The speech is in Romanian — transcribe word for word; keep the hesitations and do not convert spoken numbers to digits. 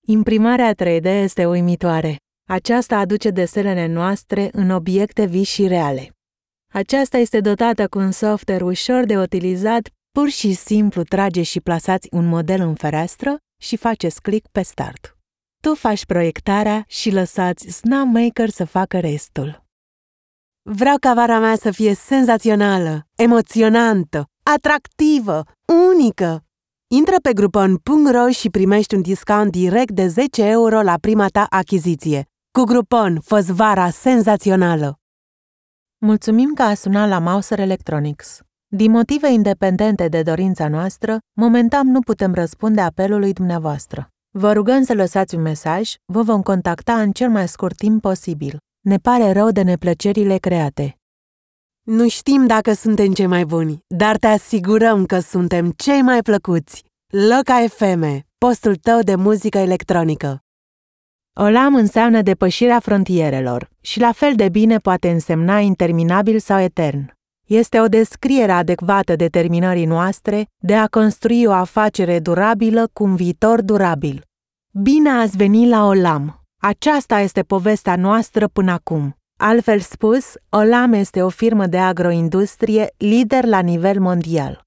Imprimarea trei D este uimitoare. Aceasta aduce desenele noastre în obiecte vii și reale. Aceasta este dotată cu un software ușor de utilizat, pur și simplu trageți și plasați un model în fereastră și faceți click pe Start. Tu faci proiectarea și lăsați SnapMaker să facă restul. Vreau ca vara mea să fie senzațională, emoționantă, atractivă, unică. Intră pe groupon punct ro și primești un discount direct de zece euro la prima ta achiziție. Cu Groupon, fă-ți vara senzațională! Mulțumim că a sunat la Mouser Electronics. Din motive independente de dorința noastră, momentan nu putem răspunde apelului dumneavoastră. Vă rugăm să lăsați un mesaj, vă vom contacta în cel mai scurt timp posibil. Ne pare rău de neplăcerile create. Nu știm dacă suntem cei mai buni, dar te asigurăm că suntem cei mai plăcuți. Loca F M, postul tău de muzică electronică. Olam înseamnă depășirea frontierelor și la fel de bine poate însemna interminabil sau etern. Este o descriere adecvată determinării noastre de a construi o afacere durabilă cu un viitor durabil. Bine ați venit la Olam! Aceasta este povestea noastră până acum. Altfel spus, Olam este o firmă de agroindustrie lider la nivel mondial.